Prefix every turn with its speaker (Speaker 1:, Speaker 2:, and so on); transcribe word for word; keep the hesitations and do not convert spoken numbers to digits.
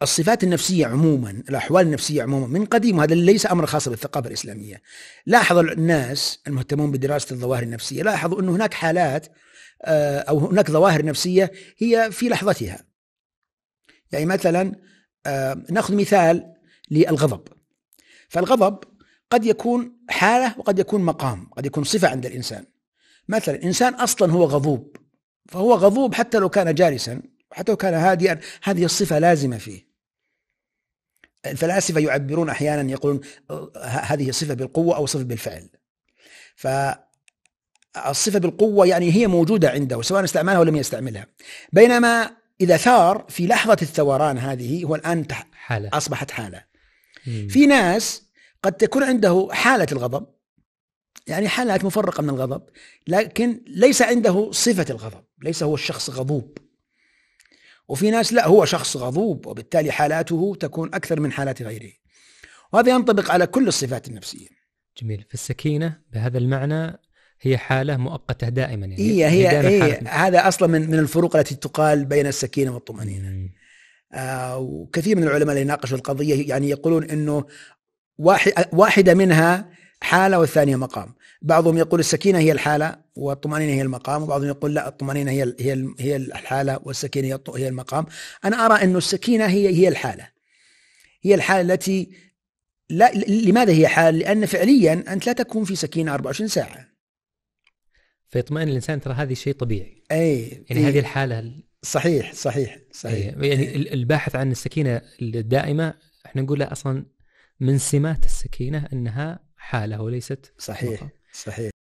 Speaker 1: الصفات النفسية عموما، الأحوال النفسية عموما من قديم، وهذا ليس أمر خاص بالثقافة الإسلامية. لاحظ الناس المهتمون بدراسة الظواهر النفسية لاحظوا أن هناك حالات أو هناك ظواهر نفسية هي في لحظتها. يعني مثلا نأخذ مثال للغضب. فالغضب قد يكون حالة وقد يكون مقام، قد يكون صفة عند الإنسان. مثلا إنسان أصلا هو غضوب، فهو غضوب حتى لو كان جالسا، حتى لو كان هادئا، هذه الصفة لازمة فيه. الفلاسفة يعبرون أحيانا يقولون هذه صفة بالقوة أو صفة بالفعل. فالصفة بالقوة يعني هي موجودة عنده سواء استعملها أو لم يستعملها، بينما إذا ثار في لحظة الثوران هذه هو الآن حالة. أصبحت حالة. مم. في ناس قد تكون عنده حالة الغضب، يعني حالات مفرقة من الغضب، لكن ليس عنده صفة الغضب، ليس هو الشخص غضوب. وفي ناس لا، هو شخص غضوب وبالتالي حالاته تكون أكثر من حالات غيره، وهذا ينطبق على كل الصفات النفسية.
Speaker 2: جميل. في بهذا المعنى هي حالة مؤقتة دائما، يعني
Speaker 1: هي هي, هي, هي هذا أصلا من من الفروق التي تقال بين السكينة والطمأنينة. آه وكثير من العلماء اللي يناقشوا القضية يعني يقولون إنه واحد واحدة منها حالة والثانية مقام. بعضهم يقول السكينة هي الحالة والطمأنينة هي المقام، وبعضهم يقول لا، الطمأنينة هي هي هي الحالة والسكينة هي المقام. أنا أرى إنه السكينة هي هي الحالة، هي الحالة التي لا. لماذا هي حالة؟ لأن فعليا أنت لا تكون في سكينة أربعة وعشرين ساعة،
Speaker 2: فيطمئن الإنسان ترى هذه شيء طبيعي.
Speaker 1: أي
Speaker 2: يعني أي هذه الحالة
Speaker 1: صحيح صحيح صحيح.
Speaker 2: أي يعني أي الباحث عن السكينة الدائمة احنا نقول له أصلا من سمات السكينة أنها حالة وليست
Speaker 1: صحيح
Speaker 2: مقام.
Speaker 1: صحيح.